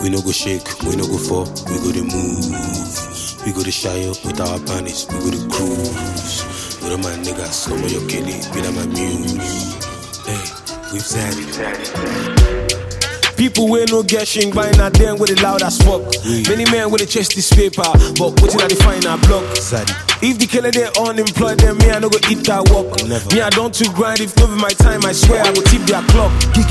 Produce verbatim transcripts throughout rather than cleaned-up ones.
We no go shake, we no go fall, we go to move. We go to shy up with our panties, we go to cruise. With all my niggas, some of your kitty, be like my muse. Hey, we've said it. People wey no get shing by na them with it loud as fuck. Mm. Many men with a chest this paper, but what did I define a block? Zaddy. If the killer they unemployed, then me I no go eat that work. Never. Me I don't to grind. If no be my time, I swear I go tip their clock.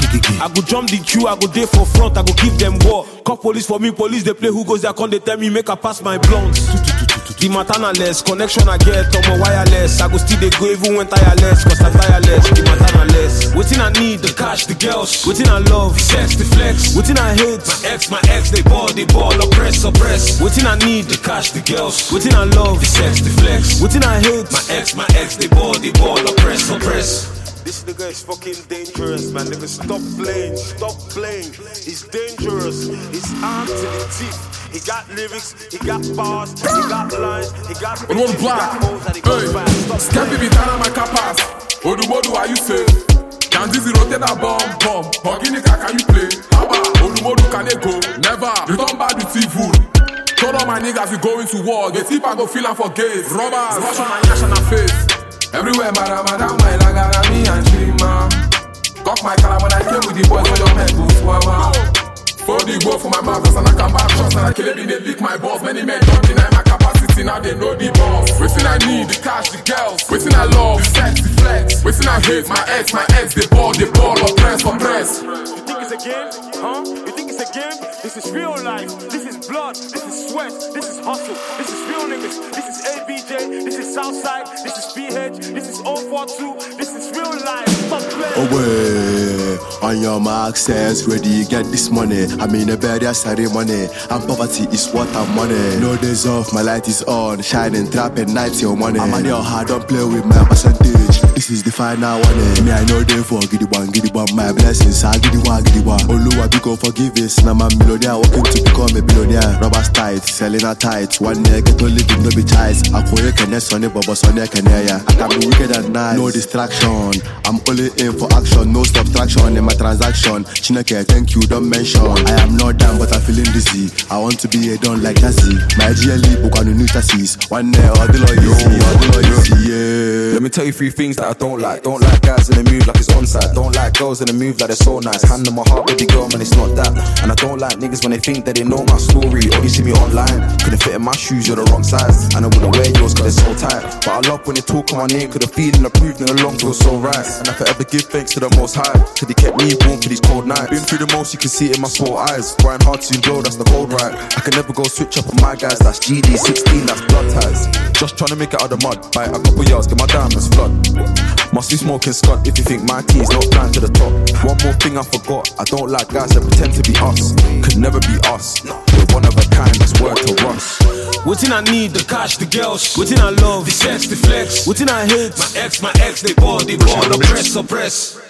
I go jump the queue, I go there for front, I go give them war. Call police for me, police they play who goes there, come they tell me make I pass my blunts. The maternaless, connection I get on my wireless. I go still they go even when tireless, cause I'm tireless. The maternaless. Waiting I need, the cash, the girls. Waiting I love, the sex, the flex. Waiting I hate, my ex, my ex, they ball, they ball, oppress, oppress. Waiting I need, the cash, the girls. Waiting I love, the sex, the flex. Waiting I hate, my ex, my ex, they ball, they ball, oppress, oppress. This nigga is fucking dangerous, man. Nigga, stop playing, stop playing. He's dangerous. He's armed to the teeth. He got lyrics, he got bars, he got lines, he got bitches, he got hoes that he goes back. Stop it, time my capas. Odu modu, are you safe? Can this rotate a bomb, bomb? Organica, can you play? Haba, Odu modu, can they go? Never. Return back the T-food. Told all my niggas we going to war. Get tip, I go feel for gays. Robbers, rush on my yash on her face. Everywhere, madam, madam, my lagara, me and Chima. Cock my collar when I came with the boys, when your men go swama. For the go for my mouth, and I come back shots, and I kill it, they lick my balls. Many men don't deny my capacity, now they know the boss. Waiting I need, the cash, the girls. Waiting I love, the sex, the flex. Waiting I hate, my ex, my ex, they ball, they ball, oppress, oppress. You think it's a game? Huh? You think it's a game? This is real life. This is blood. This is sweat. This is hustle. This is real niggas. This is A B J. This is Southside. This is P H. This is O forty-two. This is real life. Stop playing. Away. On your mark, says ready, get this money. I'm in a bed, I ceremony. And poverty is what I'm money. No days off, my light is on. Shining, trapping, nights your money. I'm on your heart, don't play with my percentage. This is the final one. Me, I know they for giddy one, giddy one. My blessings, I giddy one, giddy one. Oluwa, biko forgive us. Now I'm a millionaire, working to become a billionaire. Robbers tight, selling a tight. One neck, get only living, no be choice. I call you can sonny, but sonny can hear. I can be wicked at night, no distraction. I'm only in for action, no subtraction in my transaction. Chineke, thank you, don't mention. I am not down, but I'm feeling dizzy. I want to be a don like Jazzy. My G L E book on the new chassis. One day, all the lawyers, all the lawyers, yeah. Let me tell you three things that I don't like. Don't like guys in the move like it's onside. Don't like girls in the move like they're so nice. Hand on my heart, baby girl, man, it's not that. And I don't like niggas when they think that they know my story. Or you see me online. Couldn't fit in my shoes, you're the wrong size. And I wouldn't wear yours cause they're so tight. But I love when they talk on my name, cause the feeling approved and the long feels so right. And I forever give thanks to the most high, cause he kept me warm for these cold nights. Been through the most, you can see it in my small eyes. Grind hard to blow, that's the cold right. I can never go switch up on my guys, that's G D sixteen, that's blood ties. Just trying to make it out of the mud, bite a couple yards, get my diamonds flood. Must be smoking Scott if you think my tea's not blind to the top. One more thing I forgot, I don't like guys that pretend to be us. Could never be us. We're one of a kind, that's word to us. Waiting I need, the cash, the girls. Waiting I love, the sex, the flex. Waiting I hate, my ex, my ex, they ball, they ball, oppress, oppress.